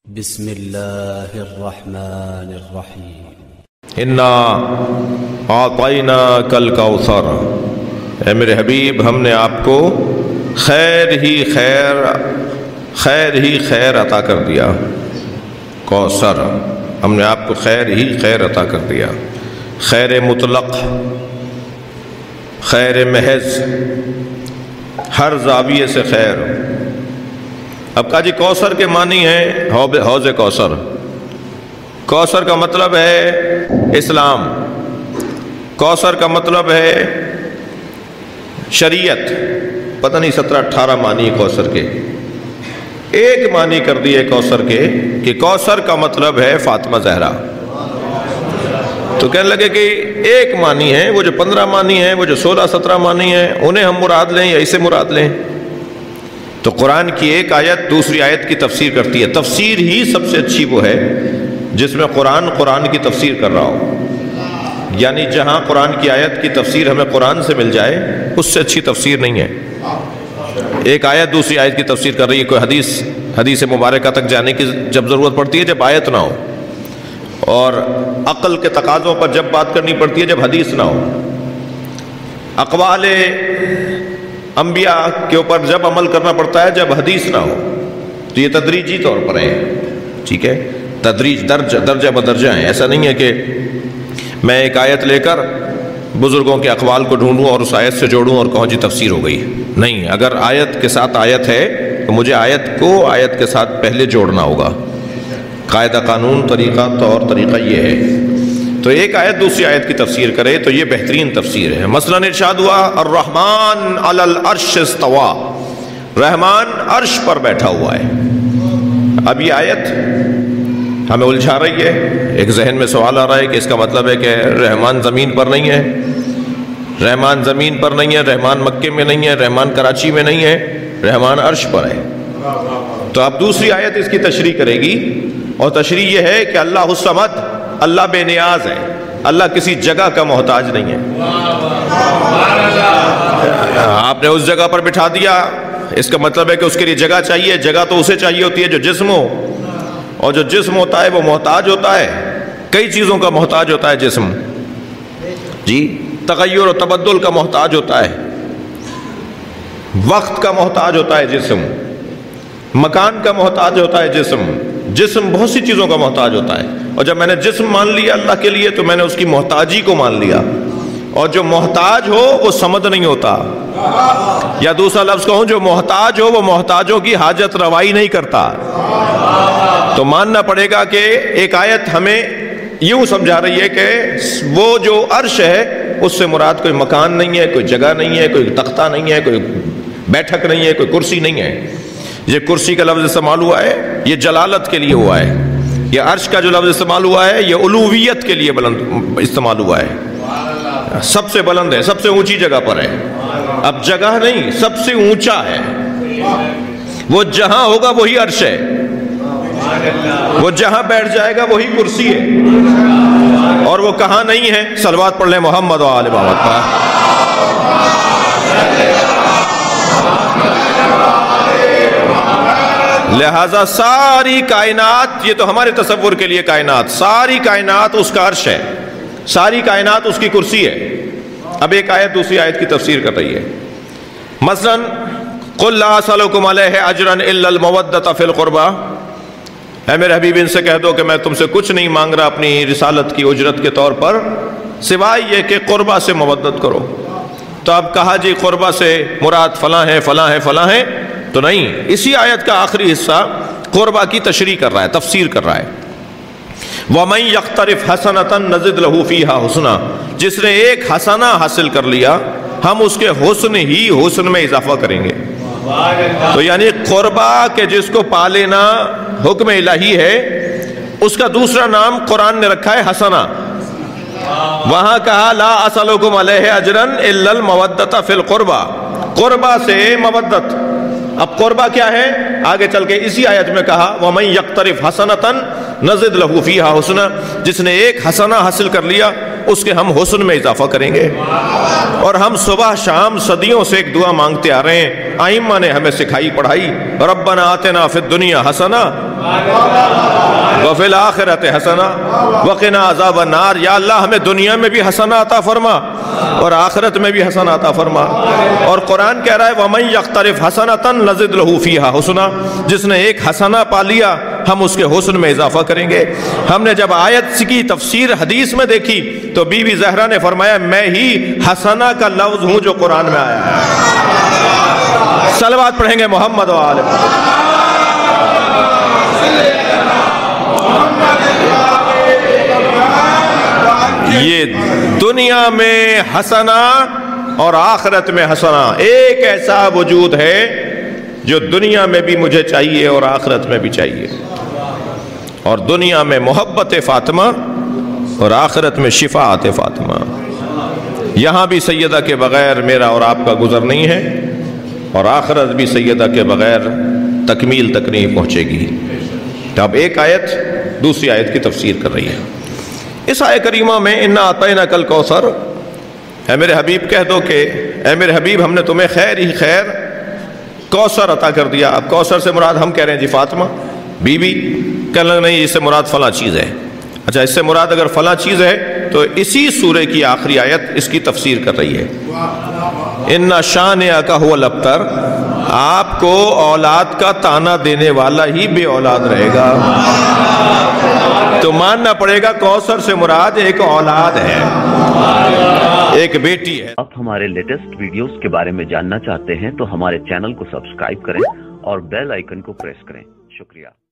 بسم اللہ الرحمن الرحیم انا اعطیناک الکوثر، اے میرے حبیب ہم نے آپ کو خیر ہی خیر عطا کر دیا۔ کوثر، ہم نے آپ کو خیر ہی خیر عطا کر دیا، خیر مطلق، خیر محض، ہر زاویے سے خیر۔ اب کہا جی کوثر کے معنی ہیں حوض کوثر۔ کوثر کا مطلب ہے اسلام، کوثر کا مطلب ہے شریعت، پتہ نہیں 17-18 معنی کوثر کے، ایک معنی کر دیے کوثر کے کہ کوثر کا مطلب ہے فاطمہ زہرا۔ تو کہنے لگے کہ ایک معنی ہے، وہ جو 15 معنی ہیں، وہ جو 16-17 معنی ہیں، انہیں ہم مراد لیں یا اسے مراد لیں؟ تو قرآن کی ایک آیت دوسری آیت کی تفسیر کرتی ہے۔ تفسیر ہی سب سے اچھی وہ ہے جس میں قرآن کی تفسیر کر رہا ہو، یعنی جہاں قرآن کی آیت کی تفسیر ہمیں قرآن سے مل جائے اس سے اچھی تفسیر نہیں ہے۔ ایک آیت دوسری آیت کی تفسیر کر رہی ہے، کوئی حدیث مبارکہ تک جانے کی جب ضرورت پڑتی ہے جب آیت نہ ہو، اور عقل کے تقاضوں پر جب بات کرنی پڑتی ہے جب حدیث نہ ہو، اقوال انبیاء کے اوپر جب عمل کرنا پڑتا ہے جب حدیث نہ ہو۔ تو یہ تدریجی طور پر ہے، ٹھیک ہے، تدریج درجہ بدرجہ ہیں۔ ایسا نہیں ہے کہ میں ایک آیت لے کر بزرگوں کے اقوال کو ڈھونڈوں اور اس آیت سے جوڑوں اور کہوں جی تفسیر ہو گئی، نہیں۔ اگر آیت کے ساتھ آیت ہے تو مجھے آیت کو آیت کے ساتھ پہلے جوڑنا ہوگا۔ قاعدہ، قانون، طریقہ، طور طریقہ یہ ہے۔ تو ایک آیت دوسری آیت کی تفسیر کرے تو یہ بہترین تفسیر ہے۔ مثلا ارشاد ہوا الرحمن علی العرش استوى، رحمان عرش پر بیٹھا ہوا ہے۔ اب یہ آیت ہمیں الجھا رہی ہے، ایک ذہن میں سوال آ رہا ہے کہ اس کا مطلب ہے کہ رحمان زمین پر نہیں ہے، رحمان زمین پر نہیں ہے، رحمان مکے میں نہیں ہے، رحمان کراچی میں نہیں ہے، رحمان عرش پر ہے۔ تو اب دوسری آیت اس کی تشریح کرے گی، اور تشریح یہ ہے کہ اللہ الصمد، اللہ بے نیاز ہے، اللہ کسی جگہ کا محتاج نہیں ہے۔ آپ نے اس جگہ پر بٹھا دیا، اس کا مطلب ہے کہ اس کے لیے جگہ چاہیے۔ جگہ تو اسے چاہیے ہوتی ہے جو جسم ہو، اور جو جسم ہوتا ہے وہ محتاج ہوتا ہے، کئی چیزوں کا محتاج ہوتا ہے جسم، جی، تغیر و تبدل کا محتاج ہوتا ہے، وقت کا محتاج ہوتا ہے جسم، مکان کا محتاج ہوتا ہے جسم بہت سی چیزوں کا محتاج ہوتا ہے۔ اور جب میں نے جسم مان لیا اللہ کے لیے تو میں نے اس کی محتاجی کو مان لیا، اور جو محتاج ہو وہ صمد نہیں ہوتا، یا دوسرا لفظ کہوں جو محتاج ہو وہ محتاجوں کی حاجت روائی نہیں کرتا۔ تو ماننا پڑے گا کہ ایک آیت ہمیں یوں سمجھا رہی ہے کہ وہ جو عرش ہے اس سے مراد کوئی مکان نہیں ہے، کوئی جگہ نہیں ہے، کوئی تختہ نہیں ہے، کوئی بیٹھک نہیں ہے، کوئی کرسی نہیں ہے۔ یہ کرسی کا لفظ استعمال ہوا ہے یہ جلالت کے لیے ہوا ہے، یہ عرش کا جو لفظ استعمال ہوا ہے یہ علویت کے لیے بلند استعمال ہوا ہے، سب سے بلند ہے، سب سے اونچی جگہ پر ہے۔ اب جگہ نہیں، سب سے اونچا ہے، وہ جہاں ہوگا وہی عرش ہے، وہ جہاں بیٹھ جائے گا وہی کرسی ہے، اور وہ کہاں نہیں ہے؟ صلوات پڑھ لیں محمد و آل محمد پر۔ لہذا ساری کائنات، یہ تو ہمارے تصور کے لیے کائنات، ساری کائنات اس کا عرش ہے، ساری کائنات اس کی کرسی ہے۔ اب ایک آیت دوسری آیت کی تفسیر کر رہی ہے۔ مثلا قل لا اسألکم علیہ اجرا الا المودۃ فی القربى، اے میرے حبیب ان سے کہہ دو کہ میں تم سے کچھ نہیں مانگ رہا اپنی رسالت کی اجرت کے طور پر سوائے یہ کہ قربہ سے مودت کرو۔ تو اب کہا جی قربہ سے مراد فلاں ہے فلاں ہے فلاں ہے؟ تو نہیں، اسی آیت کا آخری حصہ قربہ کی تشریح کر رہا ہے، تفسیر کر رہا ہے۔ وَمَن يَقْتَرِفْ حَسَنَةً نَزِدْ لَهُ فِيهَا حُسْنًا، جس نے ایک حسنہ حاصل کر لیا ہم اس کے حسن میں اضافہ کریں گے۔ تو یعنی قربہ کہ جس کو پا لینا حکم الہی ہے، اس کا دوسرا نام قرآن نے رکھا ہے حسنہ۔ وہاں کہا لا اسألکم علیہ اجرا الا المودۃ فی القربى، قربہ سے مودت، अब कुर्बा क्या है? आगे चल के इसी आयत में कहा वमन यक्तरिफ हसनतन नज़िद लहू फीहा हुस्ना, जिसने एक हसना हासिल कर लिया उसके हम हुस्न में इजाफा करेंगे। और हम सुबह शाम सदियों से एक दुआ मांगते आ रहे हैं, आइम्मा ने हमें सिखाई पढ़ाई, रब्बना आतिना फिद दुनिया हसना व फिल आखिरति हसना वक़िना अज़ाबन नार। या अल्लाह हमें दुनिया में भी हसना अता फरमा और आखिरत में भी हसना अता फरमा। और कुरान कह रहा है वमन यक्तरिफ हसनतन नज़िद लहू फीहा हुस्ना, जिसने एक हसना पा लिया हम उसके हुस्न में इजाफा करेंगे। हमने जब आयत की तफसीर हदीस में देखी तो बीबी ज़हरा ने फरमाया मैं ही हसना का लफ्ज़ हूँ जो कुरान में आया है। सलवात पढ़ेंगे मोहम्मद व आले मोहम्मद। ये दुनिया में हसना और आखिरत में हसना, एक ऐसा वजूद है जो दुनिया में भी मुझे चाहिए और आखिरत में भी चाहिए। और दुनिया में मोहब्बत फातिमा और आखिरत में शिफाअत फातिमा। यहाँ भी सैयदा के बगैर मेरा और आपका गुजर नहीं है और आखिरत भी सैयदा के बगैर तकमील तक नहीं पहुँचेगी। तो अब एक आयत दूसरी आयत की तफसीर कर रही है। इस आयत करीमा में इन्ना आतैना कल कौसर, ऐ मेरे हबीब कह दो कि ऐ मेरे हबीब हमने तुम्हें खैर ही खैर कौसर अता कर दिया। अब कौसर से मुराद हम कह रहे हैं जी फातिमा बीबी, कहने लगे नहीं इससे मुराद फला चीज़ है। अच्छा इससे मुराद अगर फला चीज़ है तो इसी सूरे की आखिरी आयत इसकी तफसीर कर रही है। इन्ना शानिअका हुवल अब्तर, आपको औलाद का ताना देने वाला ही बे औलाद रहेगा। तो मानना पड़ेगा कौसर से मुराद एक औलाद है, एक बेटी है। आप हमारे लेटेस्ट वीडियोस के बारे में जानना चाहते हैं तो हमारे चैनल को सब्सक्राइब करें और बेल आइकन को प्रेस करें। शुक्रिया।